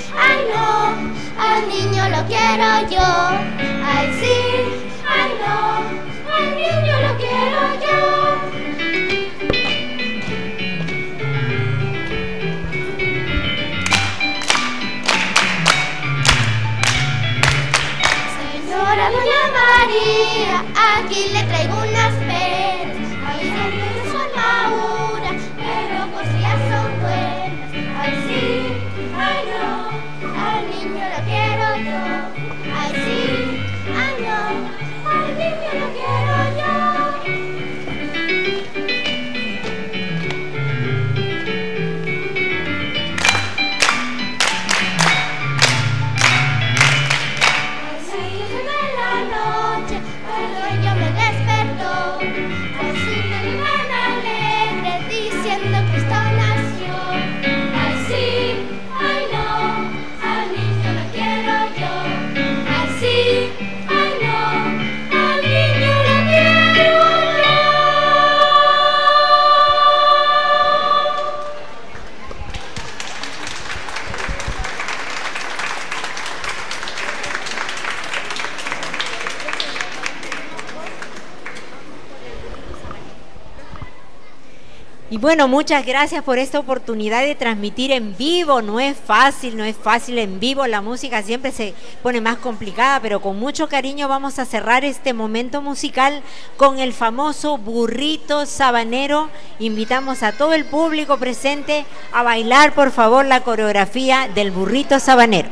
ay no, al niño lo quiero yo. Ay sí, ay no, al niño lo quiero yo. Señora Doña María, aquí le traigo unas peras. Ay, no son maduras, pero cosillas son buenas. Ay sí, ay no, al niño lo quiero yo. Ay sí, ay no, al niño lo quiero yo. Y bueno, muchas gracias por esta oportunidad de transmitir en vivo. No es fácil en vivo. La música siempre se pone más complicada, pero con mucho cariño vamos a cerrar este momento musical con el famoso burrito sabanero. Invitamos a todo el público presente a bailar, por favor, la coreografía del burrito sabanero.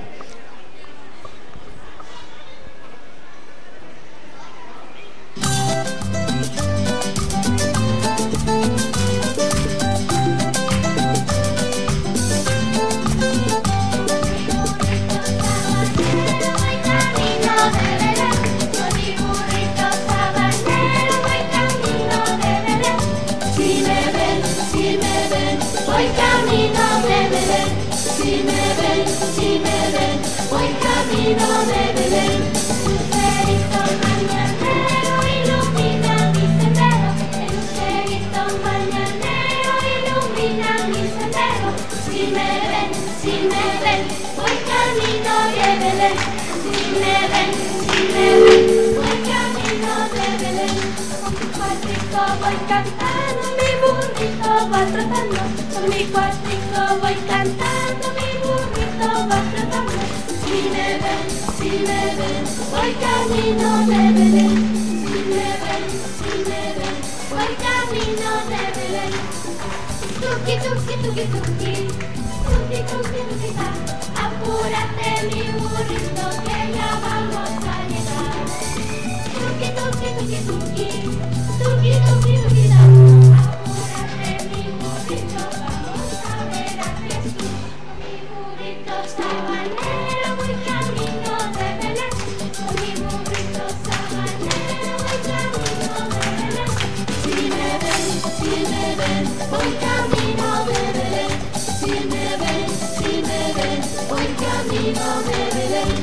Voy cantando, mi burrito va trotando, con mi cuatrico voy cantando, mi burrito va trotando. Si me ven, voy camino de Belén. Si me ven, voy camino de Belén. Tuki, tuki, tuki, tuki, tuki, tuki, tuki, ta. Apúrate mi burrito que ya vamos a llegar. Tuki, tuki, tuki, tuki. Tuki, tuki, tuki, da. Apúrate mi burrito, vamos a ver a Jesús. Mi burrito sabanero, voy camino de Belén. Con mi burrito sabanero, voy camino de Belén. Si me ven, voy camino de Belén. Si me ven, voy camino de Belén.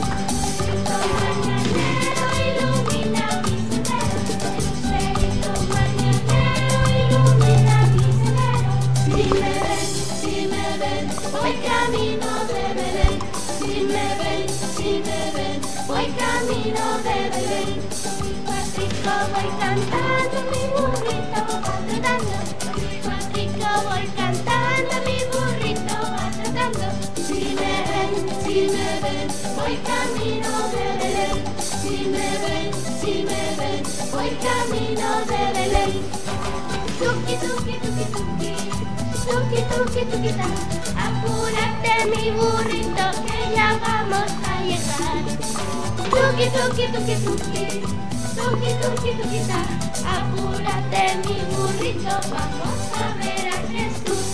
Voy camino de Belén. Si me ven, voy camino de Belén. Mi cuatrico voy cantando, mi burrito va trotando. Mi cuatrico voy cantando, mi burrito va trotando. Si me ven, voy camino de Belén. Si me ven, voy camino de Belén. Tuki, tuki, tuki, tuki. Tuki, tuki, tuki, ta. Apúrate mi burrito que ya vamos a llegar. Tuki, tuki, tuki, tuki. Tuki, tuki, tuki, ta. Apúrate mi burrito, vamos a ver a Jesús.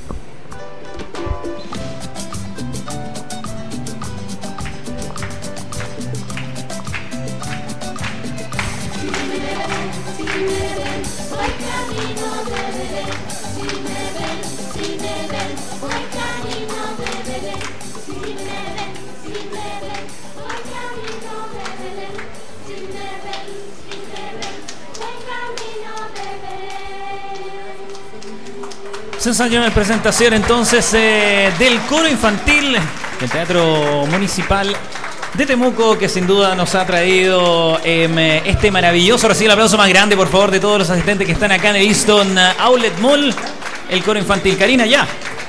Si me ven, voy camino de Belén. Si me ven, voy camino de Belén. Si me ven, voy camino de Belén. Si me ven, voy camino de Belén. Se ensayó en presentación entonces del coro infantil del Teatro Municipal de Temuco, que sin duda nos ha traído este maravilloso. Recibe el aplauso más grande, por favor, de todos los asistentes que están acá en el Easton Outlet Mall, el coro infantil. Karina, ya.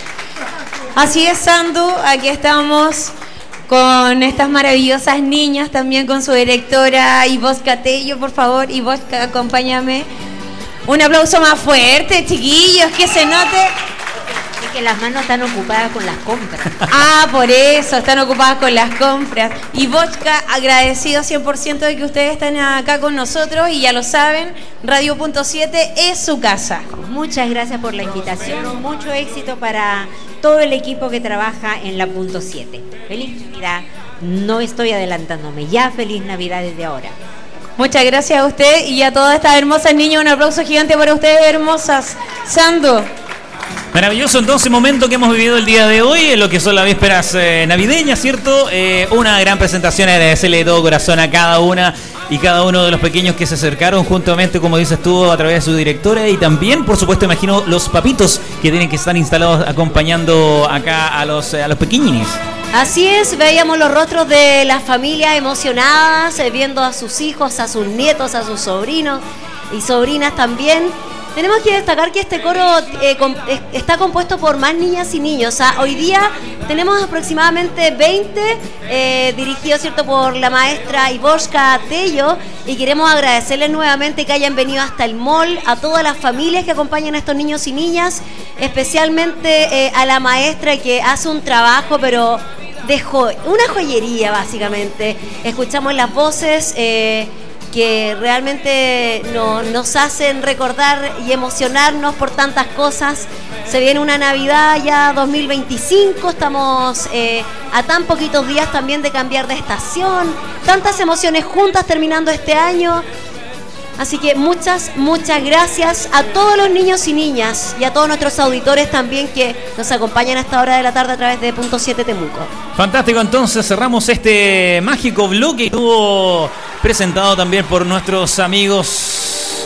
Así es, Sandu, aquí estamos con estas maravillosas niñas, también con su directora Ivosca Tello, por favor. Ivosca, acompáñame. Un aplauso más fuerte, chiquillos, que se note. Es que las manos están ocupadas con las compras. Ah, por eso, están ocupadas con las compras. Ivosca, agradecido 100% de que ustedes están acá con nosotros y ya lo saben, Radio Punto 7 es su casa. Muchas gracias por la invitación, mucho éxito para todo el equipo que trabaja en la Punto 7. Feliz Navidad, no estoy adelantándome, ya feliz Navidad desde ahora. Muchas gracias a usted y a todas estas hermosas niñas, un aplauso gigante para ustedes, hermosas. Sandu. Maravilloso entonces momento que hemos vivido el día de hoy, en lo que son las vísperas navideñas, ¿cierto? Una gran presentación, agradecerle de todo corazón a cada una y cada uno de los pequeños que se acercaron juntamente, como dices tú, a través de su directora, y también, por supuesto, imagino los papitos que tienen que estar instalados acompañando acá a los pequeñines. Así es, veíamos los rostros de las familias emocionadas, viendo a sus hijos, a sus nietos, a sus sobrinos y sobrinas también. Tenemos que destacar que este coro está compuesto por más niñas y niños. O sea, hoy día tenemos aproximadamente 20 dirigidos, ¿cierto?, por la maestra Ivosca Tello, y queremos agradecerles nuevamente que hayan venido hasta el mall, a todas las familias que acompañan a estos niños y niñas, especialmente a la maestra que hace un trabajo, pero una joyería básicamente. Escuchamos las voces que realmente nos hacen recordar y emocionarnos por tantas cosas. Se viene una Navidad ya 2025, estamos a tan poquitos días también de cambiar de estación, tantas emociones juntas terminando este año. Así que muchas gracias a todos los niños y niñas y a todos nuestros auditores también que nos acompañan a esta hora de la tarde a través de Punto 7 Temuco. Fantástico, entonces cerramos este mágico bloque que estuvo presentado también por nuestros amigos.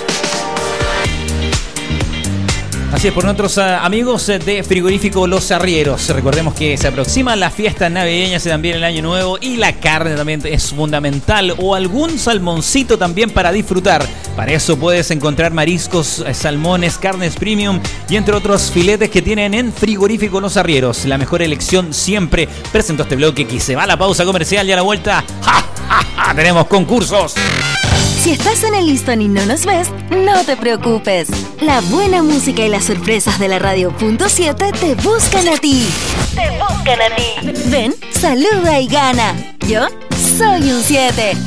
Así es, por nuestros amigos de Frigorífico Los Arrieros. Recordemos que se aproximan las fiestas navideñas y también el Año Nuevo, y la carne también es fundamental, o algún salmoncito también para disfrutar. Para eso puedes encontrar mariscos, salmones, carnes premium y entre otros filetes que tienen en Frigorífico Los Arrieros. La mejor elección siempre. Presento este bloque que se va a la pausa comercial y a la vuelta ¡ja, ja, ja! Tenemos concursos. Si estás en el listón y no nos ves, no te preocupes. La buena música y las sorpresas de la Radio Punto 7 te buscan a ti. Te buscan a ti. Ven, saluda y gana. Yo soy un 7.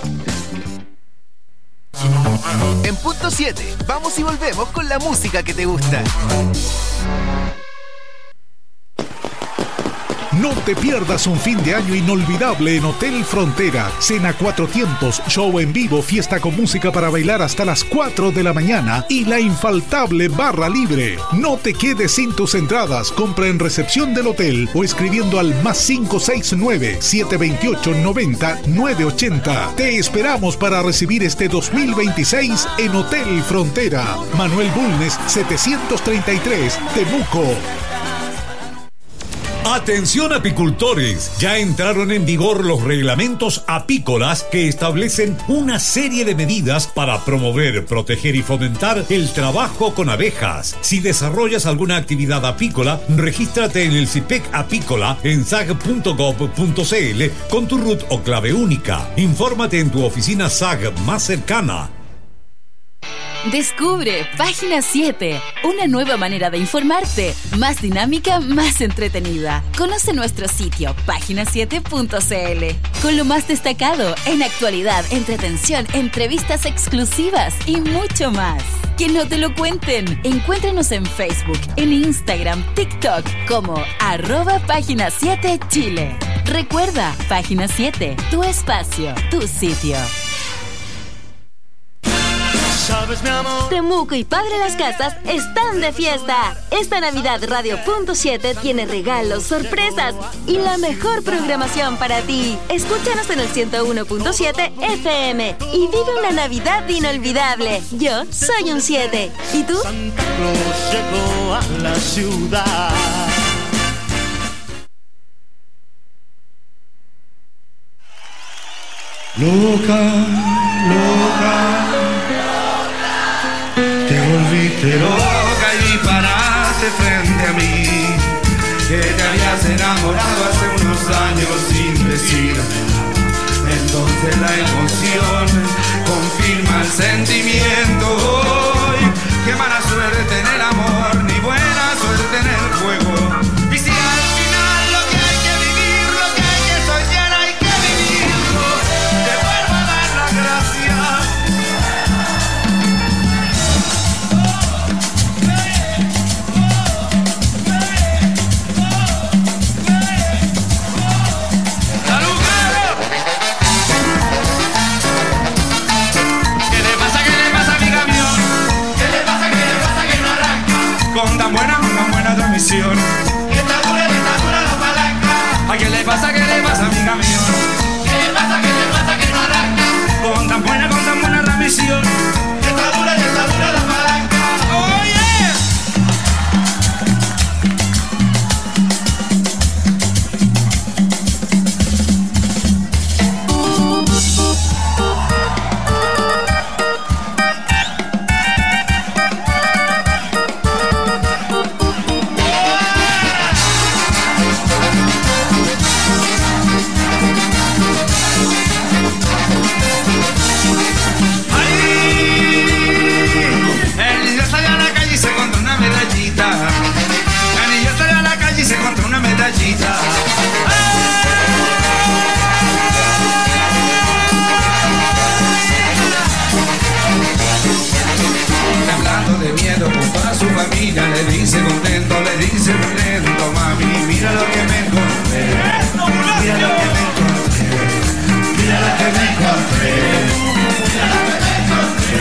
En Punto 7, vamos y volvemos con la música que te gusta. No te pierdas un fin de año inolvidable en Hotel Frontera. Cena 4 tiempos, show en vivo, fiesta con música para bailar hasta las 4 de la mañana y la infaltable barra libre. No te quedes sin tus entradas. Compra en recepción del hotel o escribiendo al +569 728 90 980. Te esperamos para recibir este 2026 en Hotel Frontera. Manuel Bulnes 733, Temuco. Atención apicultores, ya entraron en vigor los reglamentos apícolas que establecen una serie de medidas para promover, proteger y fomentar el trabajo con abejas. Si desarrollas alguna actividad apícola, regístrate en el CIPEC Apícola en sag.gov.cl con tu RUT o clave única. Infórmate en tu oficina SAG más cercana. Descubre Página 7, una nueva manera de informarte, más dinámica, más entretenida. Conoce nuestro sitio, página7.cl, con lo más destacado en actualidad, entretención, entrevistas exclusivas y mucho más. Que no te lo cuenten. Encuéntranos en Facebook, en Instagram, TikTok como @Página 7 Chile. Recuerda, Página 7, tu espacio, tu sitio. ¿Sabes, mi amor? Temuco y Padre Las Casas están de fiesta. Esta Navidad Radio Punto 7 tiene regalos, sorpresas y la mejor programación para ti. Escúchanos en el 101.7 FM y vive una Navidad inolvidable. Yo soy un 7. ¿Y tú? Santa Claus llegó a la ciudad. Loca, loca, te volviste loca y paraste frente a mí, que te habías enamorado hace unos años sin decir. Entonces la emoción confirma el sentimiento. Hoy, qué mala suerte en el amor, ni buena suerte en el juego. Y si al final lo que hay que vivir, lo que hay que soñar, hay que vivirlo, te vuelvo a dar las gracias. Con tan buena transmisión. Y está dura la palanca. ¿A qué le pasa, amiga mío? ¿Qué le pasa, que no arranca? Con tan buena transmisión. Y está dura la palanca. ¡Oh, yeah! Hablando de miedo con toda su familia, le dice contento, mami, mira lo que me encontré, mira lo que me encontré, mira lo que me encontré, mira lo que me encontré.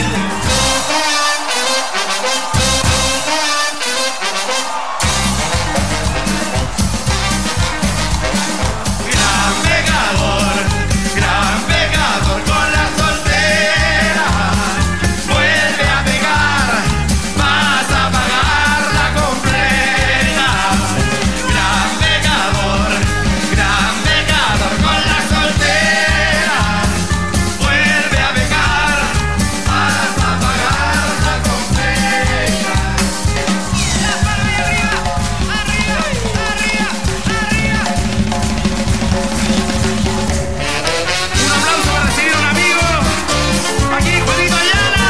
Gran pegador con la soltera, vuelve a pegar, vas a pagar la completa. Gran pegador con la soltera, vuelve a pegar, vas a pagar la completa. Un aplauso para recibir a un amigo. Aquí, Juanito Ayala.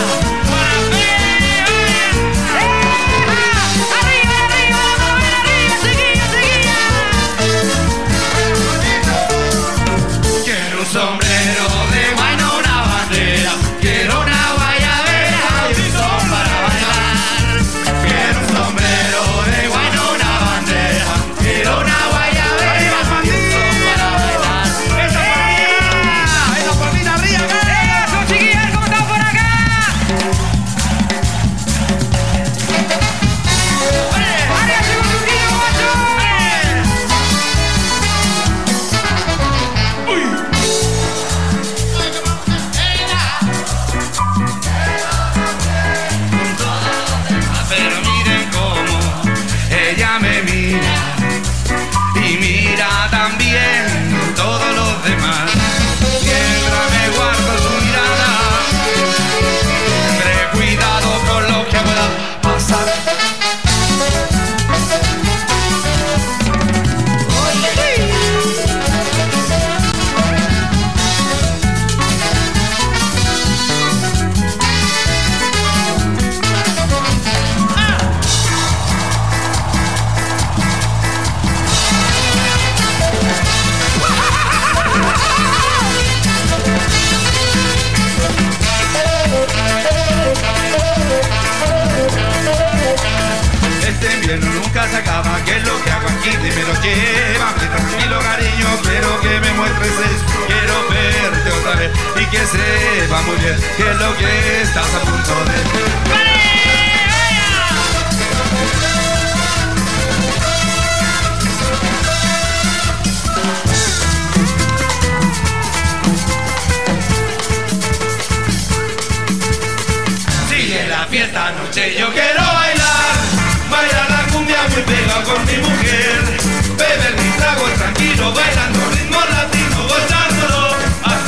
Arriba, chiquilla. Quiero un sombrero de guayna, una bandera. Quiero una guayabera y un son para bailar. Quiero un sombrero de guayna, una bandera. Quiero una guayabera y un son para bailar. Esa palmita arriba, eso, chiquillas, ¿cómo están por acá? ¡Arriba, chiquillos, guacho! ¡Uy! Pero miren cómo ella me mira y mira también todos los demás. Mientras me guardo su mirada, tendré cuidado con lo que pueda pasar. Este invierno nunca se acaba, ¿qué es lo que hago aquí? Dime lo lleva, me tranquilo cariño, quiero que me muestres eso, quiero verte otra vez y que sepa muy bien qué es lo que estás a punto de... Sigue la fiesta anoche, yo quiero bailar la cumbia muy pegado con mi mujer, beber mis tragos tranquilo, bailando ritmo latino, gozándolo.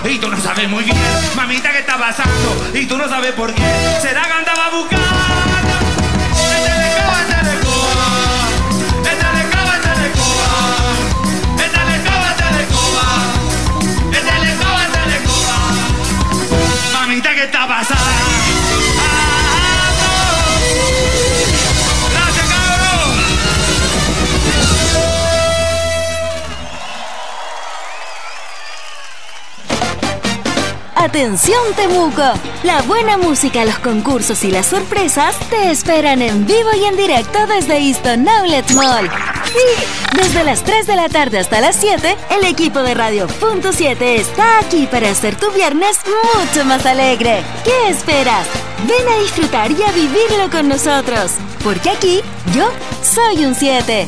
y tú no sabes muy bien. Mamita, ¿qué está pasando? Y tú no sabes por qué. ¿Será que andaba buscando? Mamita, ¿qué está pasando? Gracias, cabrón. Atención Temuco, la buena música, los concursos y las sorpresas te esperan en vivo y en directo desde Easton Outlet Mall. Sí, desde las 3 de la tarde hasta las 7, el equipo de Radio Punto 7 está aquí para hacer tu viernes mucho más alegre. ¿Qué esperas? Ven a disfrutar y a vivirlo con nosotros, porque aquí yo soy un 7.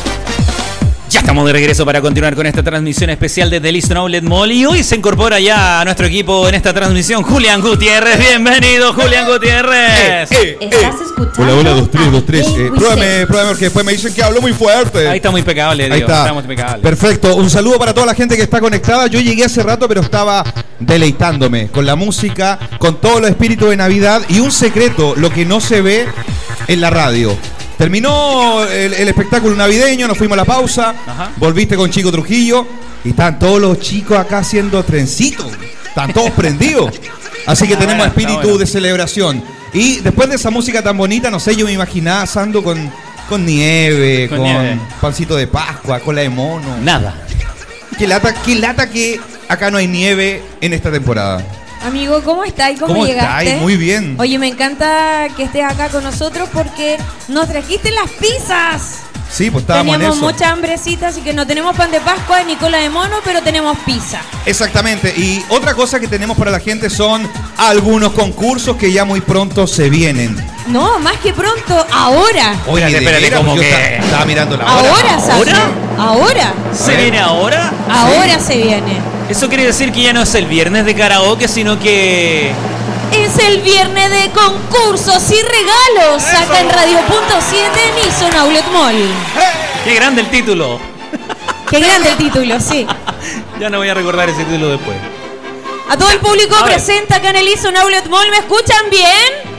Ya estamos de regreso para continuar con esta transmisión especial desde el Easton Outlet Mall. Y hoy se incorpora ya a nuestro equipo en esta transmisión Julián Gutiérrez. Bienvenido, Julián Gutiérrez. Estás escuchando. Hola, 2, 3. Pruébame porque después me dicen que hablo muy fuerte. Ahí está muy impecable, Diego. Ahí está. Estamos impecable. Perfecto. Un saludo para toda la gente que está conectada. Yo llegué hace rato, pero estaba deleitándome con la música, con todo el espíritu de Navidad y un secreto, lo que no se ve en la radio. Terminó el espectáculo navideño, nos fuimos a la pausa. Ajá. Volviste con Chico Trujillo y están todos los chicos acá haciendo trencitos. Están todos prendidos. Así que tenemos espíritu de celebración. Y después de esa música tan bonita, no sé, yo me imaginaba asando con nieve, con pancito de Pascua, cola de mono. Nada. Qué lata que acá no hay nieve en esta temporada. Amigo, ¿cómo estás? ¿Cómo llegaste? Estás? Muy bien. Oye, me encanta que estés acá con nosotros porque nos trajiste las pizzas. Sí, pues estábamos en eso. Teníamos mucha hambrecita, así que no tenemos pan de Pascua ni cola de mono, pero tenemos pizza. Exactamente. Y otra cosa que tenemos para la gente son algunos concursos que ya muy pronto se vienen. No, más que pronto, ahora. Oye, espérate, como que estaba mirando la hora. Ahora, ¿sabes? Ahora. ¿Se viene ahora? Ahora sí. Se viene. Eso quiere decir que ya no es el viernes de karaoke, sino que... Es el viernes de concursos y regalos. ¡Eso! Acá en Radio Punto 7 en Easton Outlet Mall. ¡Qué grande el título! ¡Qué grande el título, sí! Ya no voy a recordar ese título después. A todo el público presente acá en el Easton Outlet Mall. ¿Me escuchan bien?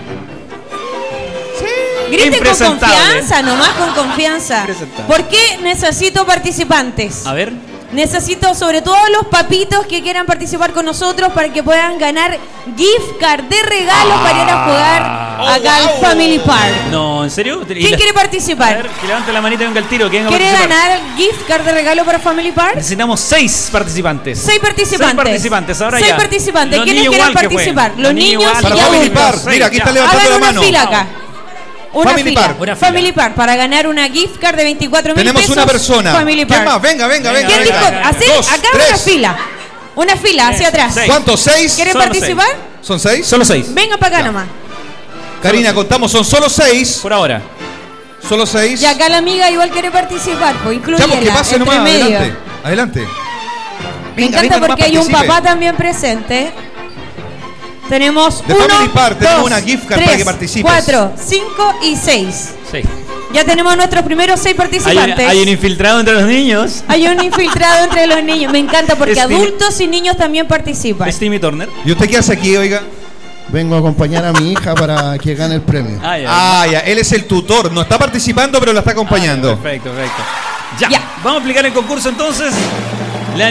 Sí. Griten con confianza, nomás con confianza. ¿Por qué necesito participantes? A ver. Necesito sobre todo los papitos que quieran participar con nosotros para que puedan ganar gift card de regalo para ir a jugar acá al Family Park. No, ¿en serio? ¿Quién quiere participar? A ver, que levante la manita y venga el tiro. ¿Quiere ganar gift card de regalo para Family Park? Necesitamos 6 participantes. 6 participantes. 6 participantes, ahora 6 ya. participantes. ¿Quiénes quieren participar? Los niños y para Family Park. Mira, aquí está levantando la mano. Hagan una fila acá. Family Park. Family Park para ganar una gift card de 24.000 pesos. Tenemos una persona. Family Park. ¿Quién más? Venga. ¿Quién dijo? Así, acá una fila. Una fila hacia atrás. ¿Cuántos? 6. ¿Quiere participar? ¿Son 6? Solo 6. Venga para acá nomás. Karina, contamos, son solo 6. Por ahora. Solo 6. Y acá la amiga igual quiere participar, pues incluyela. Que pase nomás, adelante. Me encanta porque hay un papá también presente. Tenemos de 1, Family Park, tenemos 2, una gift card 3, para que participes. 4, 5 y 6. Sí. Ya tenemos nuestros primeros 6 participantes. Hay un infiltrado entre los niños. Hay un infiltrado entre los niños. Me encanta porque adultos y niños también participan. Es Timmy Turner. ¿Y usted qué hace aquí, oiga? Vengo a acompañar a mi hija para que gane el premio. Ya. Él es el tutor. No está participando, pero la está acompañando. Perfecto. Ya. Vamos a explicar el concurso entonces. La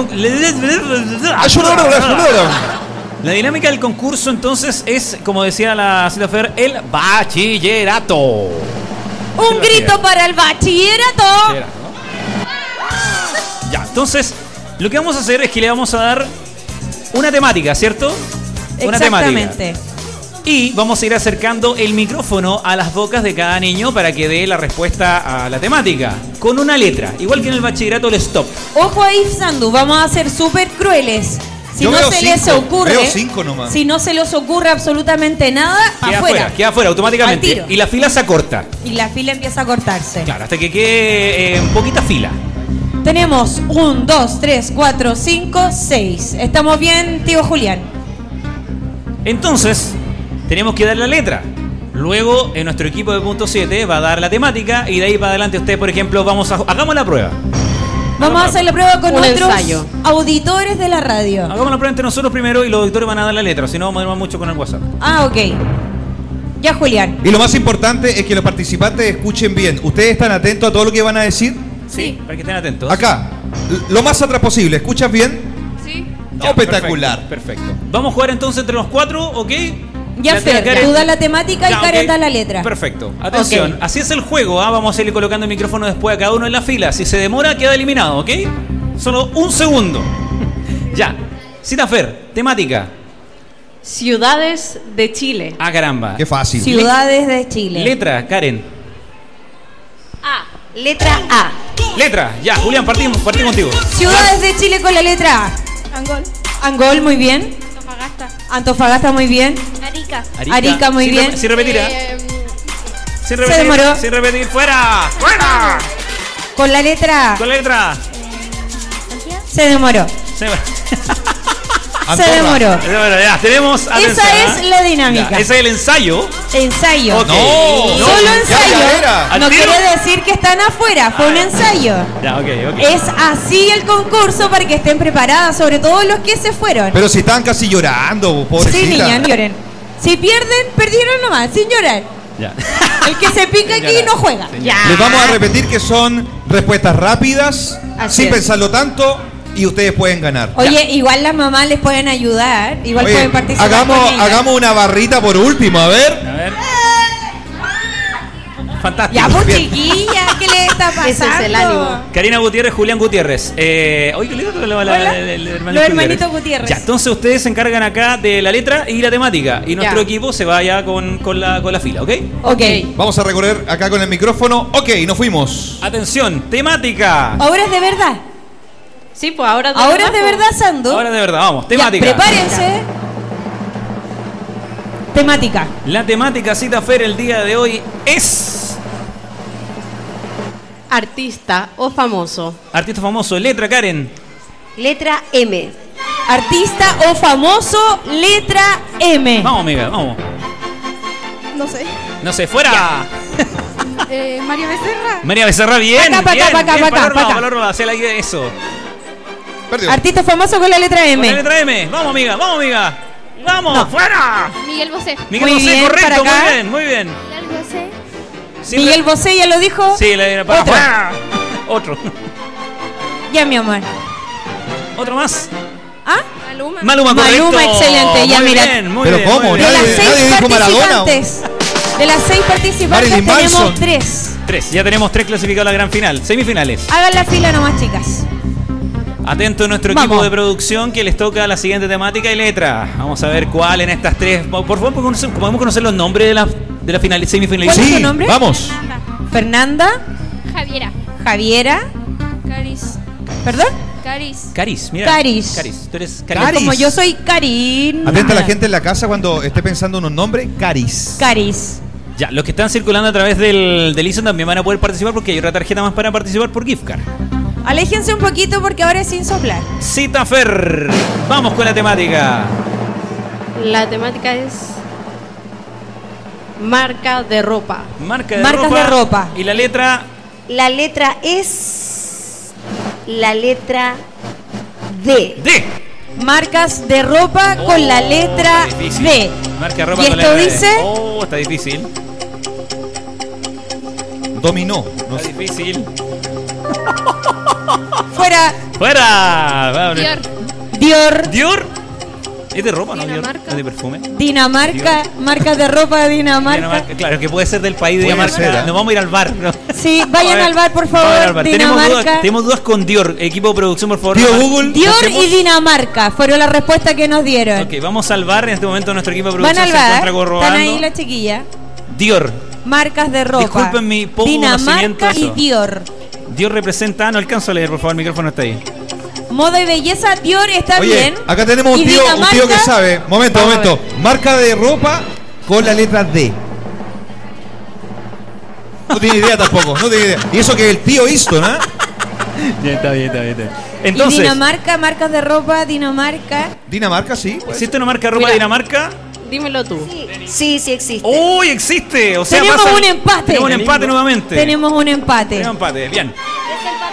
dinámica del concurso entonces es, como decía la cita Fer, el bachillerato. Un grito para el bachillerato. Ya, entonces lo que vamos a hacer es que le vamos a dar una temática, ¿cierto? Una Exactamente. temática. Y vamos a ir acercando el micrófono a las bocas de cada niño para que dé la respuesta a la temática. Con una letra, igual que en el bachillerato el stop. Ojo ahí, Sandu, vamos a ser súper crueles. Si no se les ocurre, si no se les ocurre absolutamente nada, queda afuera automáticamente. Y la fila se acorta. Y la fila empieza a cortarse. Claro, hasta que quede poquita fila. Tenemos 1, 2, 3, 4, 5, 6. ¿Estamos bien, tío Julián? Entonces, tenemos que dar la letra. Luego, en nuestro equipo de punto 7 va a dar la temática y de ahí para adelante usted, por ejemplo, hagamos la prueba. Vamos a hacer la prueba con Un nuestros ensayo. auditores de la radio. Hagamos la prueba entre nosotros primero y los auditores van a dar la letra, si no vamos a demorar mucho con el WhatsApp. Ah, ok. Ya, Julián. Y lo más importante es que los participantes escuchen bien. ¿Ustedes están atentos a todo lo que van a decir? Sí, para que estén atentos. Acá, lo más atrás posible. ¿Escuchas bien? Sí. Ya, espectacular. Perfecto. Vamos a jugar entonces entre los cuatro, ¿ok? Ya, La Fer, Karen- tú das la temática y Ya, Karen ok. da la letra. Perfecto. Atención, Ok. así es el juego, ¿ah? Vamos a ir colocando el micrófono después a cada uno en la fila. Si se demora, queda eliminado, ¿ok? Solo un segundo. Ya. Cita Fer, temática. Ciudades de Chile. Ah, caramba. Qué fácil. Ciudades de Chile. Letra, Karen. Letra A. Letra, ya, Julián, partí contigo. Ciudades de Chile con la letra A. Angol. Angol, muy bien. Antofagasta. Antofagasta, muy bien. Arica. Arica, muy bien. Sin repetir, ¿ah? Sin repetir. demoró. Sin repetir, fuera. ¡Fuera! Con la letra A. Con la letra. Se demoró. Se demoró. Bueno, ya, tenemos. Esa atención, es la dinámica. Ya, ese es el ensayo. Ensayo. Ok. Solo ensayo. ¿Al No tiro? quiere decir que están afuera. Fue un ensayo. Ya, ok. Es así el concurso para que estén preparadas, sobre todo los que se fueron. Pero si están casi llorando, pobrecita. Sí, niñas, no lloren. Si pierden, perdieron nomás, sin llorar. Ya. El que se pica aquí no juega. Les vamos a repetir que son respuestas rápidas, Así sin es. pensarlo tanto, y ustedes pueden ganar. Oye, igual las mamás les pueden ayudar, igual Oye, pueden participar. con ellas. hagamos una barrita por último, a ver. A ver. Fantástico. Ya, pues Bien. chiquilla, ¿qué le está pasando? Ese es el ánimo. Karina Gutiérrez, Julián Gutiérrez. Oye, qué lindo Hola. el hermanito Los hermanitos Gutiérrez. Ya, entonces ustedes se encargan acá de la letra y la temática. Y nuestro Ya. equipo se vaya con la fila, ¿ok? Ok. Vamos a recorrer acá con el micrófono. Ok, nos fuimos. Atención, temática. Ahora es de verdad. Sí, pues ahora Ahora es de verdad, Sandu. Ahora de verdad, vamos, Ya, temática. prepárense. Temática. La temática Cita Fer el día de hoy es Artista o famoso. artista famoso. Letra, Karen. Letra M. Artista o famoso, letra M. Vamos, amiga, vamos. No sé. No sé, fuera. María Becerra. María Becerra, bien. Pa' acá, bien, pa' acá, bien, pa' acá, para pa' acá. otro lado, hacer ahí eso. Perdió. Artista famoso con la letra M. Con la letra M. Vamos, amiga, vamos, amiga. Vamos, No. fuera. Miguel Bosé. Miguel Muy Bosé, bien, correcto, para acá. muy bien, muy bien. Miguel Bosé. Sí, Miguel Bosé ya lo dijo. Sí, le para Otro. afuera. Otro. Ya, mi amor. Otro más. ¿Ah? Maluma. Maluma, correcto. Maluma, excelente, ya Muy mira. bien, muy Pero bien, ¿cómo? muy De bien. las Nadie- 6 nadie dijo Maradona. participantes. De las 6 participantes Marilyn tenemos Manson. 3. 3, ya tenemos 3 clasificados a la gran final. Semifinales. Hagan la fila nomás, chicas. Atento a nuestro Vamos. equipo de producción que les toca la siguiente temática y letra. Vamos a ver cuál en estas 3. Por favor, podemos conocer los nombres de la final, semifinalistas. ¿Cuál es Sí, tu nombre? vamos. Fernanda, Javiera. Javiera, Caris. ¿perdón? Caris. Caris, mira. Caris. Caris, tú eres Caris. Caris. Como yo soy Karin. Atenta a la gente en la casa cuando esté pensando en un nombre. Caris. Caris. Ya, los que están circulando a través del ISO también van a poder participar porque hay otra tarjeta más para participar por gift card. Aléjense un poquito porque ahora es sin soplar. Cita Fer. Vamos con la temática. La temática es marca de ropa. Marca de Marcas ropa. de ropa. Y la letra La letra es la letra D. D. Marcas de ropa con la letra Está difícil. D. Marca de ropa ¿Y con esto la letra D. dice? Oh, está difícil. Dominó. No Está sé. difícil. Fuera. ¡Fuera! Vamos. Dior. Dior. Dior. ¿Es de ropa, no? Dior. Dinamarca. ¿Es de perfume? Dinamarca. Marcas de ropa de Dinamarca. Dinamarca. Claro, que puede ser del país de Puede Dinamarca. ser, ¿eh? Nos vamos a ir al bar. ¿no? Sí, vayan Vamos a al bar, por vamos a ir al favor. bar. Dinamarca. Tenemos dudas con Dior. Equipo de producción, por favor. Tío Nomás. Google. Dior Hacemos- y Dinamarca fueron las respuestas que nos dieron. Ok, vamos al bar. En este momento nuestro equipo de Van producción al se bar. encuentra corroborando. Están ahí la chiquilla. Dior. Marcas de ropa. Disculpen mi poco conocimiento Dinamarca de y eso. Dior. Dior representa. No alcanzo a leer, por favor. El micrófono está ahí. Moda y belleza, Dior está Oye, bien. acá tenemos ¿Y un tío que Dinamarca? sabe. Momento, Vamos a momento. Marca de ropa con la letra D. No tiene idea tampoco, no tiene idea. Y eso que el tío hizo, ¿no? Ya, está bien, está bien. Está bien. Y Entonces, Dinamarca, marcas de ropa, Dinamarca. Dinamarca, sí. pues. ¿existe una marca de ropa Mira. de Dinamarca? Dímelo tú. Sí, sí existe. ¡Uy, existe! O sea, Tenemos pasa- un empate. Tenemos un empate nuevamente. Tenemos un empate. Tenemos empate, bien.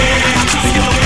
bien. Si lo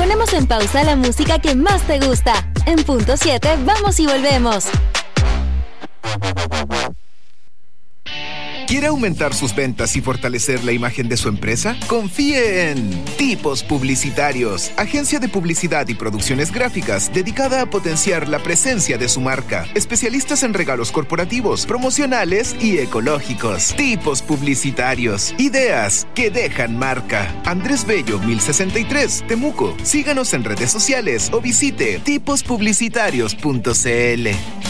Ponemos en pausa la música que más te gusta. En punto 7, vamos y volvemos. ¿Quiere aumentar sus ventas y fortalecer la imagen de su empresa? Confíe en Tipos Publicitarios, agencia de publicidad y producciones gráficas dedicada a potenciar la presencia de su marca. Especialistas en regalos corporativos, promocionales y ecológicos. Tipos Publicitarios, ideas que dejan marca. Andrés Bello, 1063, Temuco. Síganos en redes sociales o visite tipospublicitarios.cl.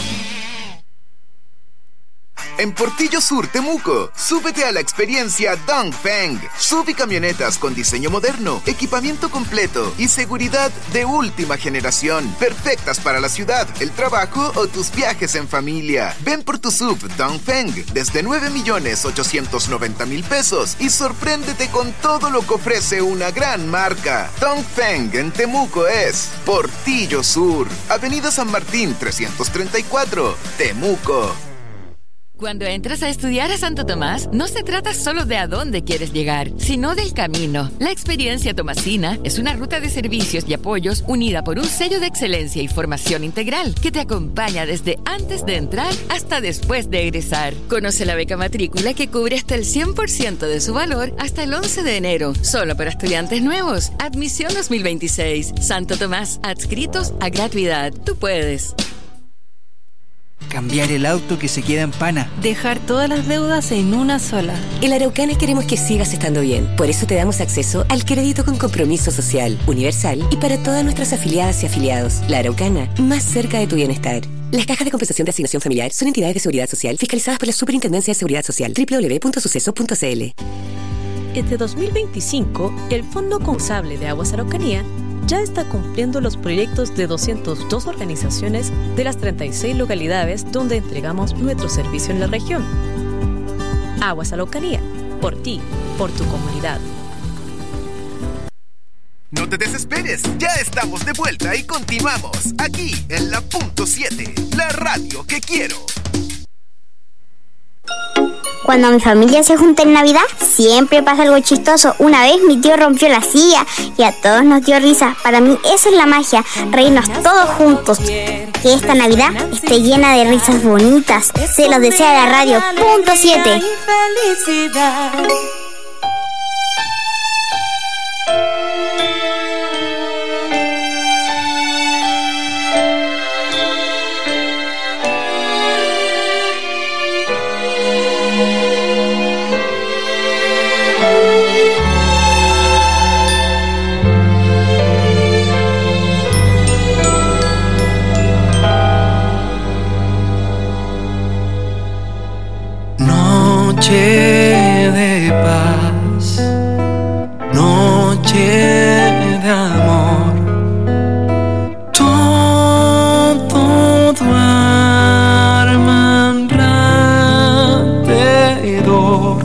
En Portillo Sur, Temuco, súbete a la experiencia Dongfeng. Sub y camionetas con diseño moderno, equipamiento completo y seguridad de última generación. Perfectas para la ciudad, el trabajo o tus viajes en familia. Ven por tu sub Dongfeng desde 9.890.000 pesos y sorpréndete con todo lo que ofrece una gran marca. Dongfeng en Temuco es Portillo Sur, Avenida San Martín 334, Temuco. Cuando entras a estudiar a Santo Tomás, no se trata solo de a dónde quieres llegar, sino del camino. La experiencia tomasina es una ruta de servicios y apoyos unida por un sello de excelencia y formación integral que te acompaña desde antes de entrar hasta después de egresar. Conoce la beca matrícula que cubre hasta el 100% de su valor hasta el 11 de enero, solo para estudiantes nuevos. Admisión 2026. Santo Tomás, adscritos a gratuidad. Tú puedes. Cambiar el auto que se queda en pana. Dejar todas las deudas en una sola. En la Araucana queremos que sigas estando bien. Por eso te damos acceso al crédito con compromiso social, universal y para todas nuestras afiliadas y afiliados. La Araucana, más cerca de tu bienestar. Las cajas de compensación de asignación familiar son entidades de seguridad social fiscalizadas por la Superintendencia de Seguridad Social. www.suceso.cl. Este 2025, el Fondo Concursable de Aguas Araucanía ya está cumpliendo los proyectos de 202 organizaciones de las 36 localidades donde entregamos nuestro servicio en la región. Aguas Araucanía, por ti, por tu comunidad. No te desesperes, ya estamos de vuelta y continuamos aquí en la punto 7, la radio que quiero. Cuando mi familia se junta en Navidad, siempre pasa algo chistoso. Una vez mi tío rompió la silla y a todos nos dio risa. Para mí esa es la magia, reírnos todos juntos. Que esta Navidad esté llena de risas bonitas. Se los desea la radio punto 7. Noche de paz, noche de amor, todo duerme alrededor,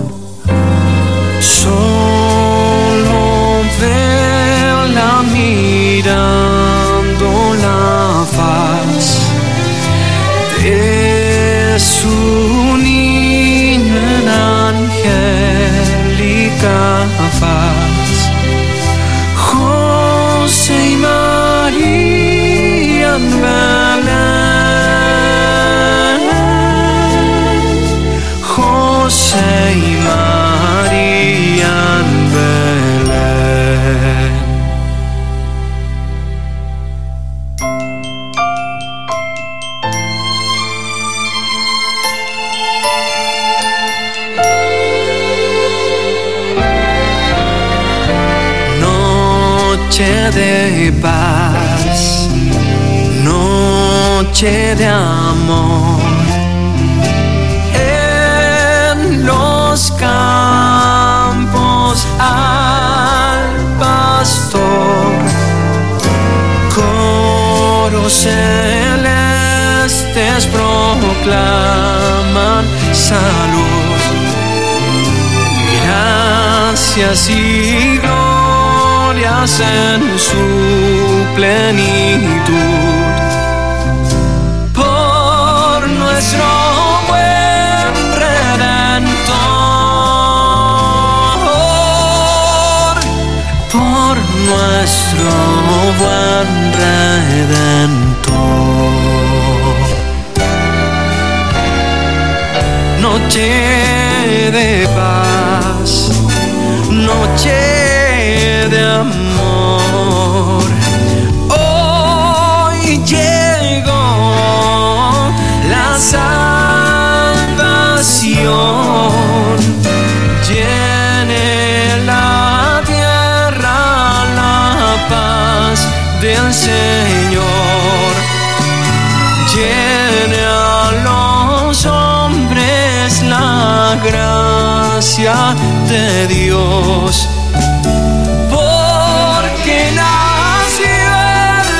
solo verla mirando la faz de su faz. José y María en Belén, José y María en Belén. Noche de paz, noche de amor, en los campos al pastor, coros celestes proclaman salud, gracias y glorias en su plenitud, por nuestro buen Redentor, por nuestro buen redentor. Noche de paz, noche de amor. Hoy llegó la salvación. Llene la tierra la paz del Señor. Llene a los hombres la gracia de Dios. Porque nació el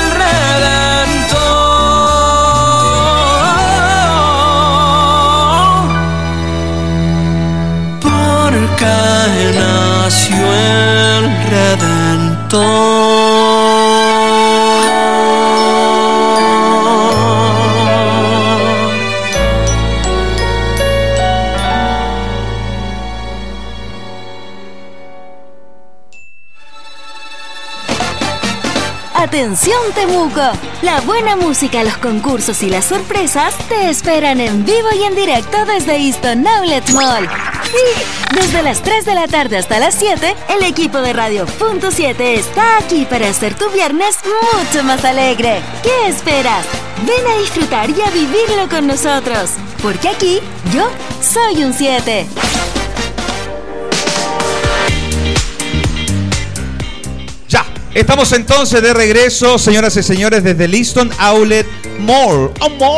Redentor. Porque nació el Redentor. Atención Temuco, la buena música, los concursos y las sorpresas te esperan en vivo y en directo desde Easton Outlet Mall. Sí, desde las 3 de la tarde hasta las 7, el equipo de Radio Punto 7 está aquí para hacer tu viernes mucho más alegre. ¿Qué esperas? Ven a disfrutar y a vivirlo con nosotros, porque aquí yo soy un 7. Estamos entonces de regreso, señoras y señores, desde el Easton Outlet Mall.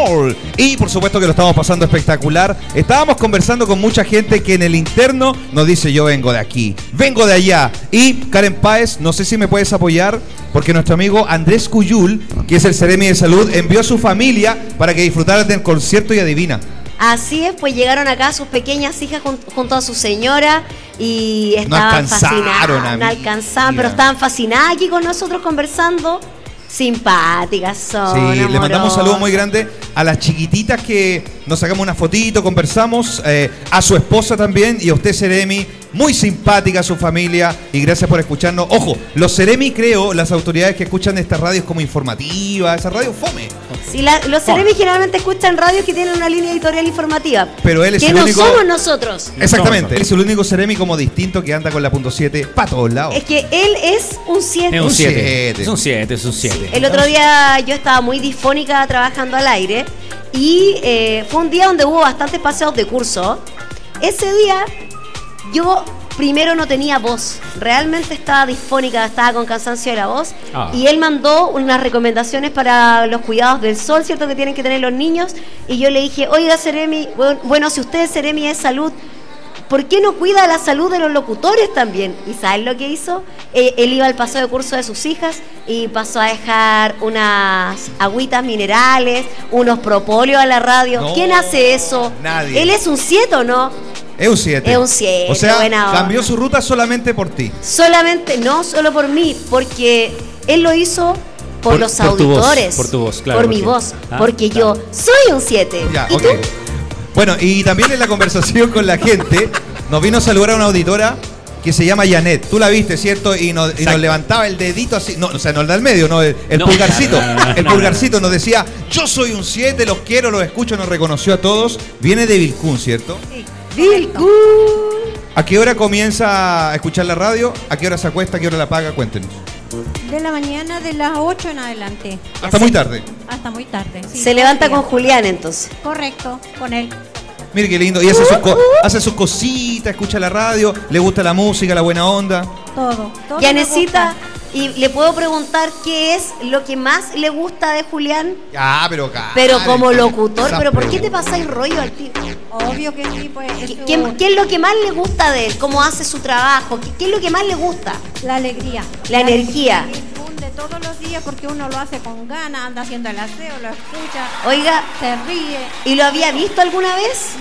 Y por supuesto que lo estamos pasando espectacular. Estábamos conversando con mucha gente que en el interno nos dice: yo vengo de aquí, vengo de allá. Y Karen Páez, no sé si me puedes apoyar, porque nuestro amigo Andrés Cuyul, que es el Seremi de Salud, envió a su familia para que disfrutaran del concierto y adivina. Así es, pues llegaron acá sus pequeñas hijas junto a su señora y estaban fascinadas. No alcanzaban, pero estaban fascinadas aquí con nosotros conversando. Simpáticas son. Sí, amorosas. le mandamos un saludo muy grande a las chiquititas que nos sacamos una fotito, conversamos, a su esposa también y a usted, Seremi, muy simpática su familia y gracias por escucharnos. Ojo, los Seremi, creo, las autoridades que escuchan estas radios como informativa, esa radio fome. Sí, los Seremi generalmente escuchan radios que tienen una línea editorial informativa. Pero él es que el no único... somos nosotros. Exactamente, él es el único Seremi como distinto que anda con la .7 para todos lados. Es que él es un 7. Es un 7. Es un 7, es un 7. El otro día yo estaba muy disfónica trabajando al aire y fue un día donde hubo bastantes paseos de curso. Ese día yo primero no tenía voz, realmente estaba disfónica, estaba con cansancio de la voz y él mandó unas recomendaciones para los cuidados del sol, ¿cierto? Que tienen que tener los niños y yo le dije: oiga, Seremi, bueno, si usted, Seremi, es salud, ¿por qué no cuida la salud de los locutores también? ¿Y sabes lo que hizo? Él iba al paseo de curso de sus hijas y pasó a dejar unas agüitas minerales, unos propóleos a la radio. No, ¿quién hace eso? Nadie. ¿Él es un 7 o no? Es un 7. Es un 7. O sea, buena cambió onda. su ruta solamente por ti. Solamente, no solo por mí, porque él lo hizo por los auditores. Por tu voz, claro. Por mi voz. Porque yo soy un 7. Ya, ¿Y ok. tú? Bueno, y también en la conversación con la gente nos vino a saludar a una auditora que se llama Janet. Tú la viste, ¿cierto? Y nos levantaba el dedito así. No, o sea, no el del medio, no, el pulgarcito. El pulgarcito nos decía: yo soy un 7, los quiero, los escucho, nos reconoció a todos. Viene de Vilcún, ¿cierto? Sí. Vilcún. ¿A qué hora comienza a escuchar la radio? ¿A qué hora se acuesta? ¿A qué hora la apaga? Cuéntenos. De la mañana, de las 8 en adelante. Hasta muy tarde. Hasta muy tarde. Sí, se levanta con Julián entonces. Correcto, con él. Mire qué lindo. Y hace sus cositas, escucha la radio, le gusta la música, la buena onda. Todo. Ya necesita. Y le puedo preguntar qué es lo que más le gusta de Julián. Ah, pero acá. Pero como locutor, pero ¿por qué te pasáis rollo al tío? Obvio que sí, pues. ¿Qué es lo que más le gusta de él? ¿Cómo hace su trabajo? ¿Qué es lo que más le gusta? La alegría. La energía. De todos los días, porque uno lo hace con ganas, anda haciendo el aseo, lo escucha. Oiga. Se ríe. ¿Y lo había visto alguna vez?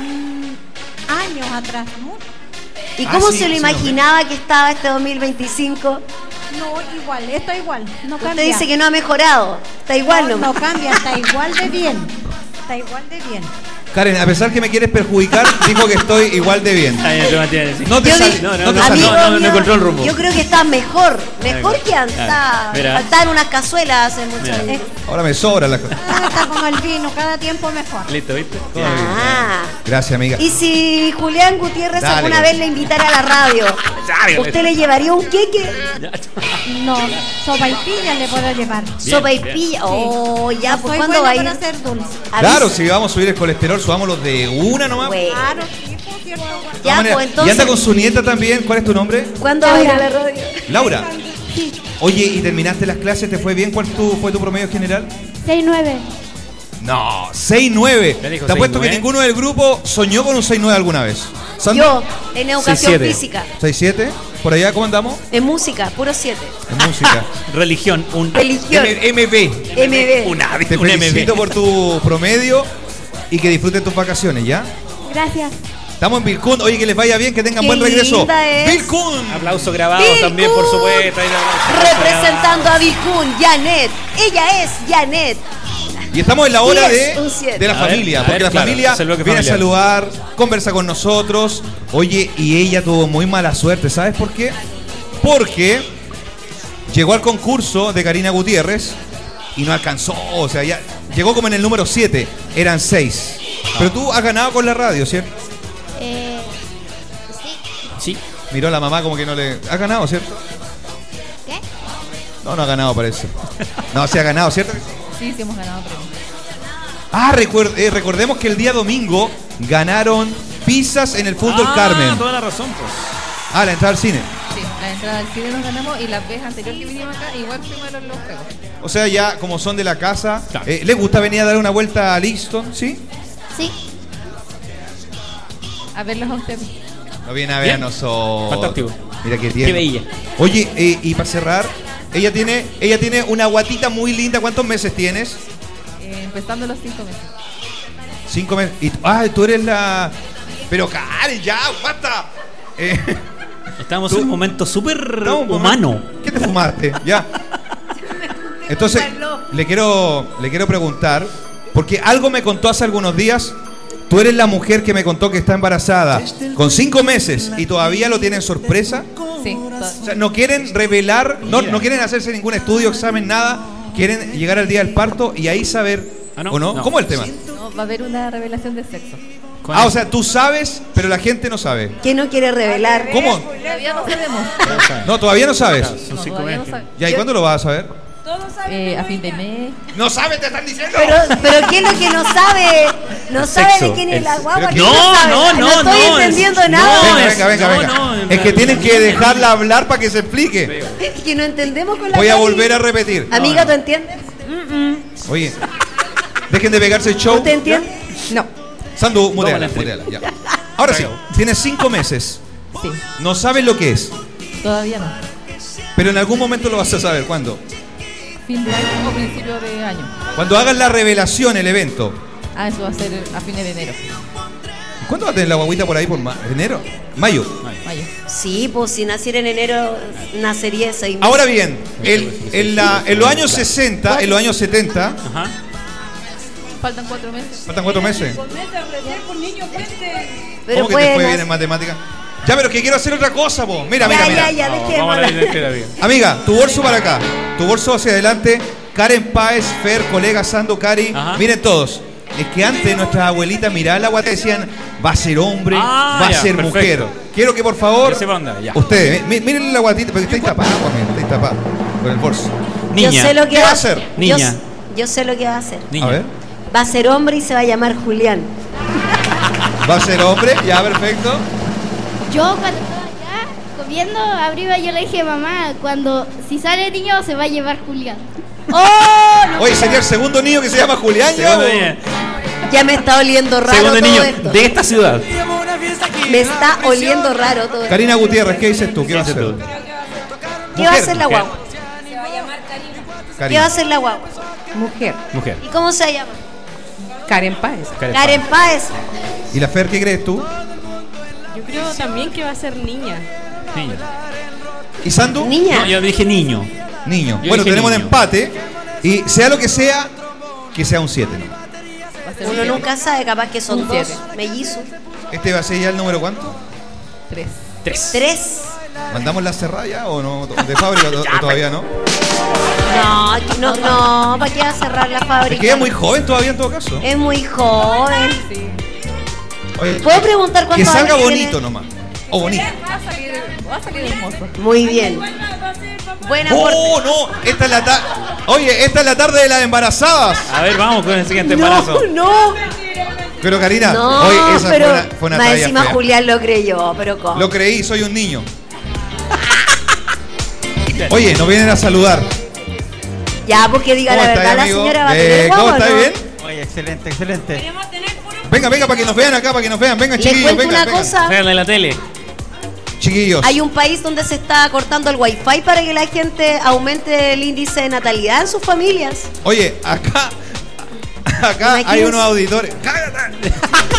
Años atrás, ¿no? ¿Y cómo se lo imaginaba que estaba este 2025? No, igual, está igual, no cambia. Usted dice que no ha mejorado, está igual no cambia, está igual de bien, está igual de bien. Karen, a pesar que me quieres perjudicar, dijo que estoy igual de bien. No te sale. No Amigo encontró el rumbo. Yo creo que está mejor que antes. Mira. Faltaban unas cazuelas hace mucho tiempo. Ahora me sobra la cosa. Está como el vino, cada tiempo mejor. Listo, ¿viste? Gracias, amiga. Y si Julián Gutiérrez Dale, alguna pues. vez le invitara a la radio, ¿usted le llevaría un queque? No, sopa y pilla le puedo llevar. Sopa y pilla. Oh, ya, No pues soy ¿cuándo va a ir? buena para hacer dulce. Claro, si vamos a subir el colesterol, subámoslo de una nomás. Claro, sí, por cierto. De Ya, todas maneras. pues Y entonces. anda con su nieta también. ¿Cuál es tu nombre? ¿Cuándo va a ir a la radio? Laura. Oye, ¿y terminaste las clases? ¿Te fue bien? ¿Cuál fue tu promedio general? 6-9. No, 6-9. Me dijo Te apuesto que 6-9. ninguno del grupo soñó con un 6-9 alguna vez. Yo, en educación 6-7. física. 6-7. ¿Por allá cómo andamos? En música, puro 7. En música. Religión. Religión. MB. MB. Te felicito por tu promedio y que disfruten tus vacaciones, ¿ya? Gracias. Estamos en Vilcún. Oye, que les vaya bien, que tengan Qué buen regreso. linda es. Vilcún. Aplauso grabado Vilcún. también, por supuesto. Representando a Vilcún, Janet. Ella es Janet. Y estamos en la hora Diez, un siete. de la A ver, familia, a porque ver, la claro, familia es el bloque viene a familiar. saludar, conversa con nosotros. Oye, y ella tuvo muy mala suerte, ¿sabes por qué? Porque llegó al concurso de Karina Gutiérrez y no alcanzó, o sea, ya llegó como en el número 7, eran 6. Pero tú has ganado con la radio, ¿cierto? Sí. Miró a la mamá como que no le... ¿Has ganado, cierto? ¿Qué? No, no ha ganado, parece. No, sí ha ganado, ¿cierto? Sí, sí hemos ganado premios. Ah, recordemos que el día domingo ganaron pizzas en el Fútbol Carmen. Toda la razón, pues. Ah, la entrada al cine. Sí, la entrada al cine nos ganamos y la vez anterior que vinimos acá igual fuimos a los juegos. O sea, ya como son de la casa, ¿les gusta venir a dar una vuelta a Liston? ¿Sí? Sí. A verlos a ustedes. No viene a ver a Bien. nosotros. Fantástico. Mira qué tiene. Qué bella. Oye, y para cerrar, ella tiene una guatita muy linda. ¿Cuántos meses tienes? Empezando los 5 meses. 5 meses. Y tú eres la... Pero Karen, ya, basta. Estamos en un momento súper No, un humano. ¿Qué te fumaste? Ya. Entonces, le quiero preguntar, porque algo me contó hace algunos días. Tú eres la mujer que me contó que está embarazada con 5 meses y todavía lo tienen sorpresa. Sí. O sea, no quieren revelar, no quieren hacerse ningún estudio, examen, nada. Quieren llegar al día del parto y ahí saber, ¿o no? No. ¿Cómo es el tema? No, va a haber una revelación de sexo. Ah, o sea, tú sabes, pero la gente no sabe. ¿Quién no quiere revelar? ¿Cómo? Todavía no sabemos. No, todavía no sabes. Son No, 5 todavía no meses. sabemos. Ya, ¿y cuándo lo vas a saber? A fin de mes. No sabes, te están diciendo. Pero ¿quién es lo que no sabe? No sabe de quién es la guagua. Pero ¿quién sabe? no, No estoy entendiendo nada. Venga. Es que tienen que dejarla hablar para que se explique. Es que no entendemos con la Voy a Cari. volver a repetir. Amiga, ¿tú entiendes? Oye, dejen de pegarse el show. ¿Tú te entiendes? No. Sandu, muteala, Vamos a la muteala, ya. Ahora sí, tienes 5 meses. Sí. No sabes lo que es, Todavía no. pero en algún momento lo vas a saber. ¿Cuándo? Fin de año o principio de año. Cuando hagan la revelación, el evento. Ah, eso va a ser a fines de enero. ¿Cuándo va a tener la guaguita por ahí? ¿Por enero? ¿Mayo? Mayo. Sí, pues si naciera en enero, nacería 6 meses. Ahora bien, en los años 60, en los años 70, Faltan 4 meses. faltan 4 meses. Pero ¿Cómo que te fue pueden bien en matemáticas? Ya, pero que quiero hacer otra cosa, vos. Mira, Ya, mira. ya, Vamos a dejémosla. la directora bien. Amiga, tu bolso para acá. Tu bolso hacia adelante. Karen Páez, Fer, colega Sando, Cari. Ajá. Miren todos. Es que antes nuestras abuelitas miraban la guata y decían, va a ser hombre, va a ya, ser perfecto. mujer. Quiero que por favor, Ya sepa dónde, ya. ustedes, miren la guatita, porque estáis tapados, estáis tapados con el bolso. Niña. Yo sé lo que ¿Qué va a hacer? Niña. Yo sé lo que va a hacer. Niña. A ver, Va a ser hombre y se va a llamar Julián. va a ser hombre, ya, perfecto. Yo cuando estaba allá comiendo arriba yo le dije mamá, si sale niño se va a llevar Julián. ¡Oh! No. Oye, sería el segundo niño que se llama Julián, ya, Segundo vos. niño. Ya me está oliendo raro Segundo todo niño esto. de esta ciudad. Me está oliendo raro todo esto. Karina Gutiérrez, ¿qué dices tú? ¿Qué va a hacer? ¿Qué va a hacer la mujer. guagua? ¿Qué Karina. va a hacer la guagua? Mujer. Mujer. ¿Y cómo se llama? Karen Páez. Karen Páez. ¿Y la Fer, qué crees tú? Yo creo también que va a ser niña. Niña. ¿Y Sandu? Niña. No, yo dije niño. Niño. Yo Bueno, dije tenemos niño. empate. Y sea lo que sea un 7. ¿no? Uno nunca sabe, capaz que son Un dos 7. mellizos. ¿Este va a ser ya el número cuánto? 3. 3. ¿Mandamos la cerrada ya o no? ¿De fábrica o todavía no? No, ¿para qué va a cerrar la fábrica? Es que ella es muy joven todavía en todo caso. Es muy joven. Oye, ¿Puedo preguntar cuántos que salga años bonito tiene? nomás. O bonito. Va a salir hermoso. Muy bien. Buena ¡Oh, no! Esta es la tarde. Oye, esta es la tarde de las embarazadas. A ver, vamos con el siguiente embarazo. No. Pero Karina, No, hoy esa pero fue una más talla encima fea. Julián lo creyó, pero ¿cómo? Lo creí, soy un niño. Oye, nos vienen a saludar. Ya, porque diga la ¿Cómo verdad, estáis, la amigo? señora va a tener ¿Cómo guagua, estáis? ¿no? ¿Bien? Oye, excelente, excelente. Venga, para que nos vean acá, para que nos vean. Venga, Les chiquillos, cuento venga, una cosa. Véanla en la tele. Chiquillos. Hay un país donde se está cortando el wifi para que la gente aumente el índice de natalidad en sus familias. Oye, acá hay unos auditores. ¡Cállate!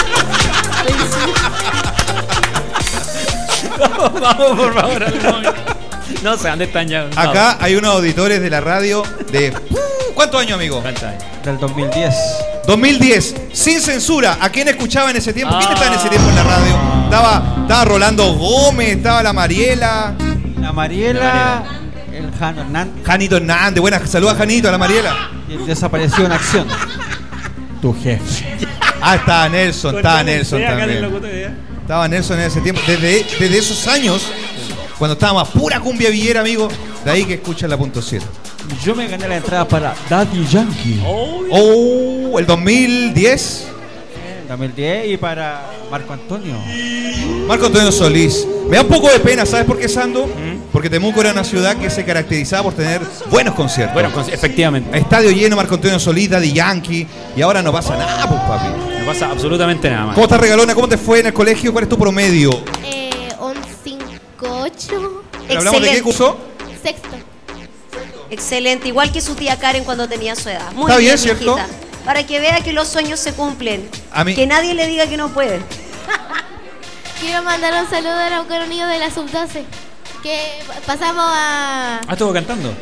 Vamos, por favor, al móvil. No sé, ¿dónde están ya? Acá hay unos auditores de la radio de... ¿Cuántos años, amigo? ¿Cuántos años? Del 2010. 2010, sin censura. ¿A quién escuchaba en ese tiempo? ¿Quién estaba en ese tiempo en la radio? Estaba Rolando Gómez, estaba la Mariela. La Mariela, el Jano Hernández. Janito Hernández, buenas, saluda a Janito, a la Mariela. Y el desapareció en acción. Tu jefe. Ah, estaba Nelson también. Estaba Nelson en ese tiempo. Desde esos años, cuando estábamos a pura cumbia villera, amigo, de ahí que escuchan la punto 7. Yo me gané la entrada para Daddy Yankee. Oh, el 2010. 2010 y para Marco Antonio. Marco Antonio Solís. Me da un poco de pena, ¿sabes por qué, Sando? Porque Temuco era una ciudad que se caracterizaba por tener buenos conciertos. Bueno, efectivamente. Estadio lleno, Marco Antonio Solís, Daddy Yankee. Y ahora no pasa nada, pues, papi. No pasa absolutamente nada más. ¿Cómo estás, regalona? ¿Cómo te fue en el colegio? ¿Cuál es tu promedio? Un 5-8. ¿Hablamos de qué curso? Sexto. Excelente, igual que su tía Karen cuando tenía su edad. Muy Está bien, mijita. ¿cierto? Para que vea que los sueños se cumplen. A mí- Que nadie le diga que no puede. Quiero mandar un saludo a los niños de la sub-12. Que pasamos a. Estuvo cantando.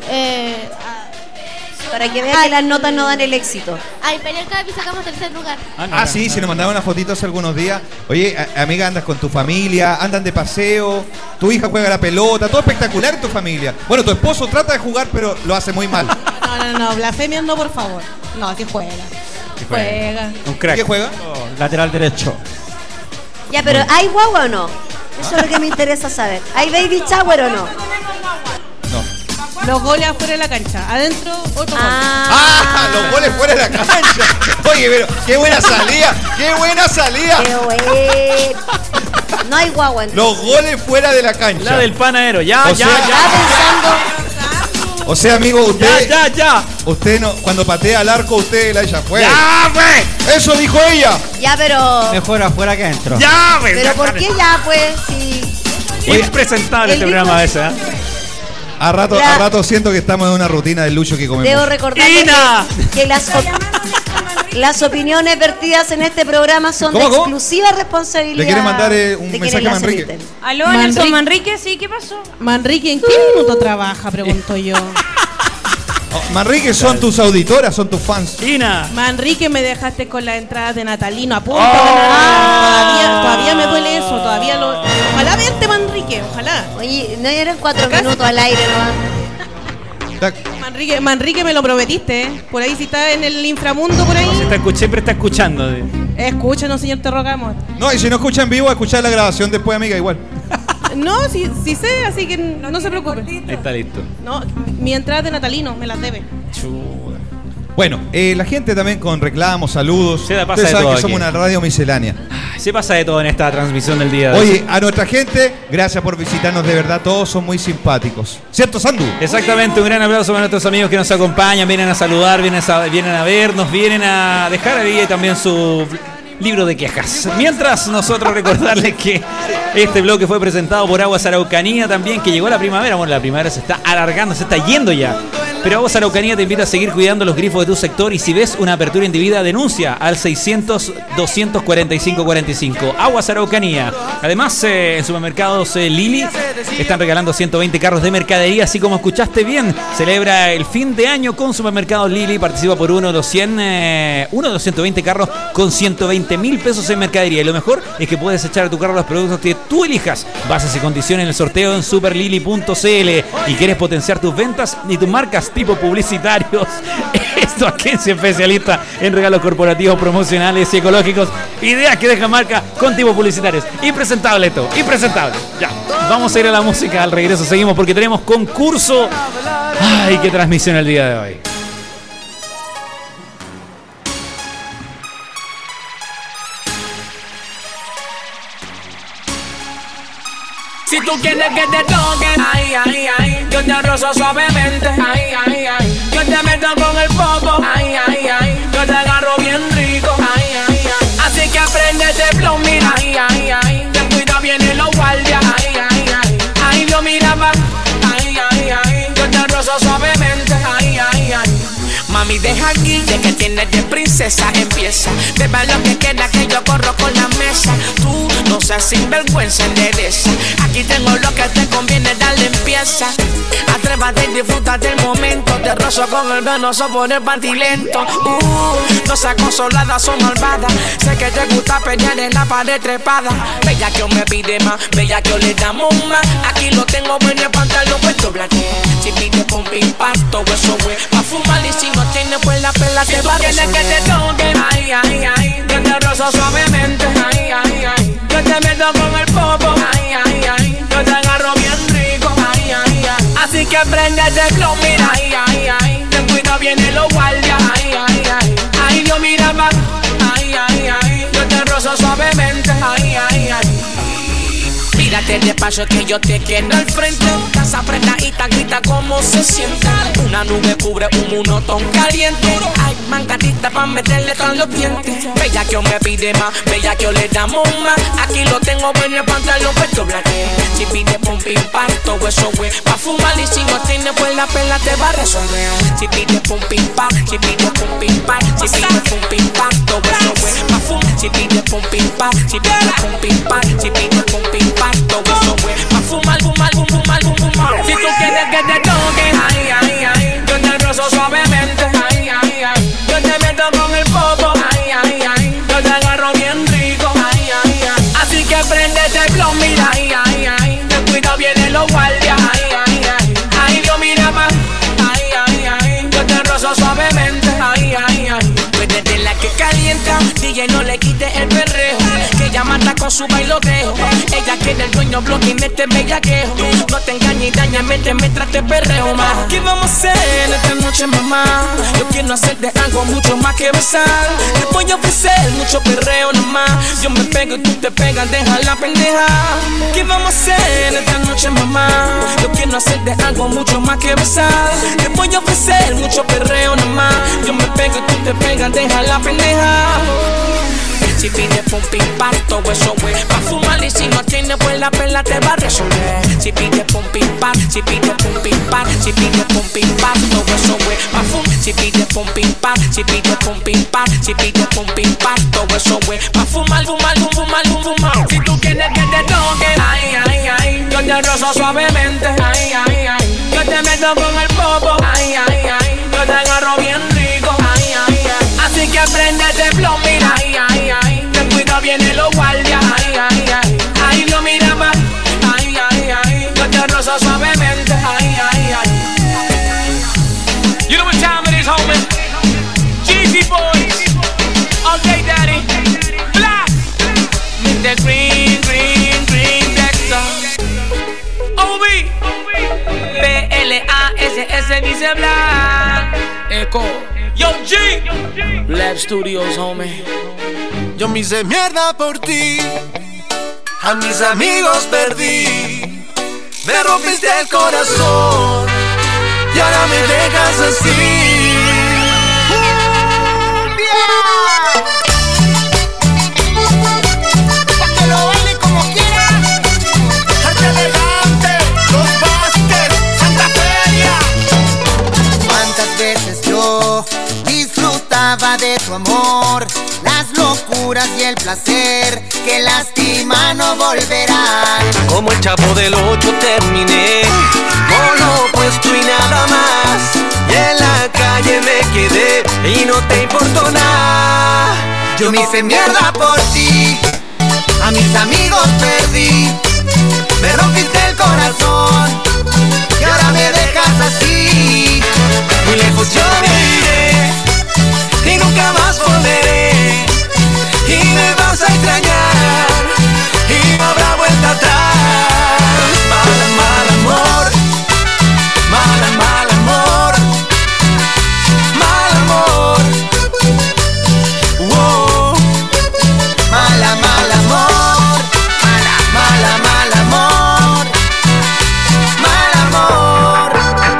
Para que vea que las notas no dan el éxito. A Imperial Cup y sacamos tercer lugar. Sí, se nos mandaron una fotito hace algunos días. Oye, amiga, andas con tu familia, andan de paseo, tu hija juega la pelota, todo espectacular en tu familia. Bueno, tu esposo trata de jugar, pero lo hace muy mal. No, blasfemia no, por favor. No, sí juega. Juega. Un crack. ¿Qué juega? Lateral derecho. Ya, pero ¿hay guagua o no? Eso es lo que me interesa saber. ¿Hay baby shower o no? Los goles afuera de la cancha. Adentro, otro gol. Los goles fuera de la cancha. Oye, pero qué buena salida, qué buena salida. Qué bueno. No hay guagua. Los goles fuera de la cancha. La del panadero. Ya. O sea, amigo, usted. Ya. Usted no, cuando patea al arco, usted la echa fuera. ¡Ya, pues! Eso dijo ella. Ya, pero. Mejor afuera que adentro. ¡Ya, pues! Pero ¿por qué ya, pues? Si. Impresentable este programa a veces, ¿eh? A rato siento que estamos en una rutina del lucho que comemos. Debo recordar que las opiniones vertidas en este programa son de exclusiva responsabilidad. ¿Le quiere mandar un de mensaje quienes a las Manrique? emiten. Aló, Nelson Manrique, sí, ¿qué pasó? Manrique, ¿en qué minuto trabaja? Pregunto yo. Manrique, son tus auditoras, son tus fans. Ina. Manrique, me dejaste con las entradas de Natalino a punto. Todavía me duele eso, todavía lo. Ojalá vente, Manrique, ojalá. Oye, no eran 4 minutos al aire nomás. Manrique, me lo prometiste, ¿eh? Por ahí, si está en el inframundo, por ahí. Siempre está escuchando. Escúchanos, señor, te rogamos. No, y si no escucha en vivo, escuchar la grabación después, amiga, igual. No, sí sé, así que no se preocupe. Ahí está listo. No, mi entrada de Natalino me las debe. Bueno, la gente también con reclamos, saludos. Se la pasa Ustedes de saben todo que somos aquí. una radio miscelánea. Se pasa de todo en esta transmisión del día de hoy. Oye, a nuestra gente, gracias por visitarnos, de verdad, todos son muy simpáticos. ¿Cierto, Sandu? Exactamente, un gran aplauso para nuestros amigos que nos acompañan, vienen a saludar, vienen a vernos, vienen a dejar ahí también su libro de quejas. Mientras nosotros recordarles que este bloque fue presentado por Aguas Araucanía también, que llegó la primavera. Bueno, la primavera se está alargando, se está yendo ya. Pero Aguas Araucanía te invita a seguir cuidando los grifos de tu sector y si ves una apertura indebida, denuncia al 600-245-45. Aguas Araucanía. Además, en supermercados Lili están regalando 120 carros de mercadería, así como escuchaste bien. Celebra el fin de año con supermercados Lili. Participa por uno de los 120 carros con 120.000 pesos en mercadería. Y lo mejor es que puedes echar a tu carro los productos que tú elijas. Bases y condiciones en el sorteo en superlili.cl. Y quieres potenciar tus ventas y tus marcas tipo publicitarios. Esto, agencia especialista en regalos corporativos, promocionales y ecológicos. Ideas que dejan marca con tipo publicitarios. Impresentable esto, impresentable. Ya, vamos a ir a la música. Al regreso seguimos porque tenemos concurso. Ay, qué transmisión el día de hoy. Si tú quieres que te toquen, ay, ay, ay, yo te rozo suavemente, ay, ay, ay, yo te meto con el popo, ay, ay, ay, yo te agarro bien rico, ay, ay, ay, así que aprende ese flow, mira, ay, ay, ay, ten cuidado, vienen los guardias, ay, ay, ay, ay, yo mira más, ay, ay, ay, yo te rozo suavemente, ay, ay, ay. Mami, deja aquí, de que tienes de princesa, empieza. Beba lo que queda, que yo corro con la mesa. Tú no seas sinvergüenza, endereza. Aquí tengo lo que te conviene, dale empieza. Atrévate y disfruta del momento. Te rozo con el venoso por el panty lento. No seas consolada, son malvada. Sé que te gusta pelear en la pared trepada. Bella que me pide más, bella que le damos más. Aquí lo tengo en el pantalón puesto blanque. Si pide con impacto, eso güey. Pa' fumar y si no tiene pues la pela te va a quieres que te toque, ay, ay, ay, yo te rozo suavemente, ay, ay, ay, yo te meto con el popo, ay, ay, ay, yo te agarro bien rico, ay, ay, ay, así que prende ese flow, mira, ay, ay, ay, ten cuidado, vienen los guardias, ay, ay, ay, ay, yo mira más, ay, ay, ay, yo te rozo suavemente, ay, ay, ay. Mírate despacio que yo te quiero al frente. Casa apretadita, grita como se sienta. Una nube cubre un monotón caliente. Ay, mangatita pa' meterle con los dientes. Bella que me pide más, bella que le damos más. Aquí lo tengo en el pantalón puesto blanque. Si pide pum pim pam, todo eso güey. Pa' fumar y si no tiene pues la pela te va a resolver. Si pide pum pim pam, si pide pum pim pam, si pide pum pim pam, todo eso güey. Pa' fumar, si pide pum pim pam, si pide pum pim pam, si pide pum pim pam. Todo eso güey, pa' fumar, fumar, fumar, fumar. Si tú quieres que te toque, ay, ay, ay, yo te rozo suavemente, ay, ay, ay, yo te meto con el popo, ay, ay, ay, yo te agarro bien rico, ay, ay, ay, así que prende ese flow, mira, ay, ay, ay, ten cuidado, vienen los guardias, ay, ay, ay, ay, yo mira más, ay, ay, ay, yo te rozo suavemente, ay, ay, ay, tú eres de la que calienta, DJ no le quite el perreo, que ella mata con su bailoteo. Ella quiere el dueño bloque en este bellaqueo. No te engañes y dañame, mientras te perreo más. ¿Qué vamos a hacer esta noche, mamá? Yo quiero hacerte algo mucho más que besar. Te voy a ofrecer mucho perreo nomás. Yo me pego y tú te pegas, deja la pendeja. ¿Qué vamos a hacer esta noche, mamá? Yo quiero hacerte algo mucho más que besar. Te voy a ofrecer mucho perreo nomás. Yo me pego y tú te pegas, deja la pendeja. Si pide pum pim pam, todo eso güey. Pa' fumar y si no tiene pues la pela te va a resolver. Si pide pum pim pam, si pide pum pim pam, si pide pum pim pam, todo eso güey. Pa' fumar, si pide pum pim pam, si pide pum pim pam, si pide pum pim pam, todo eso güey. Pa' fumar, fumar, fumar, fumar. Si tú quieres que te toque, ay, ay, ay, yo te rozo suavemente, ay, ay, ay, yo te meto con el popo, ay, ay, ay, yo te agarro bien rico, ay, ay, ay, así que aprende ese flow, mira, ay, ay, ay. Vienen los guardias, ay, ay, ay, ay, no mira más, ay, ay, ay, yo te rozo suavemente, ay, ay, ay. You know what time it is, homie? Jeezy Boys, okay, daddy, Black, Mr. Green, Green, Green, Dexter, OB, B-L-A-S-S dice Black, Echo, Yo G, Lab Studios, homie. Yo me hice mierda por ti, a mis amigos perdí, me rompiste el corazón y ahora me dejas así. Pa' que lo baile como quieras, arte elegante, los Basket, Santa Feria. veces yo disfrutaba de tu amor, las locuras y el placer que lastima no volverán. Como el Chavo del 8 terminé con lo opuesto y nada más, y en la calle me quedé y no te importó nada. Yo me hice mierda por ti, a mis amigos perdí, me rompiste el corazón y ahora me dejas así. Muy lejos yo me iré y nunca más volveré, y me vas a extrañar y no habrá vuelta atrás. Mal, mal amor, mal, mal amor, mal amor. Wow. Mala, mal amor, mala, mala, mal amor, mal amor.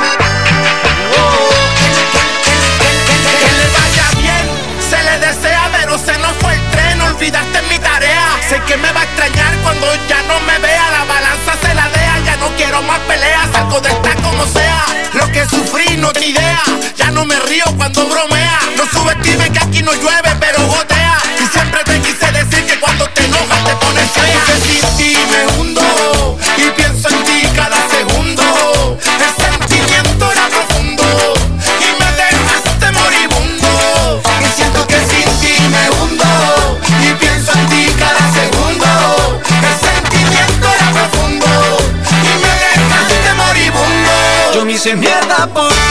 Que le vaya bien, se le desea, pero se nos fue el tren. Olvidaste mi tarea. Sé que me va a extrañar cuando ya no me vea. La balanza se la dea, ya no quiero más peleas. Salgo de esta como sea. Lo que sufrí no te idea. Ya no me río cuando bromea. No subestimes que aquí no llueve, pero gotea. Y siempre te quise decir que cuando te enojas te pones fea. Que sin ti me hundo y pienso en ti cada segundo. El sentimiento era profundo y me dejaste moribundo. Y siento que sin ti me hundo y pienso en ti cada segundo. El sentimiento era profundo y me dejaste moribundo. Yo me hice mierda por ti.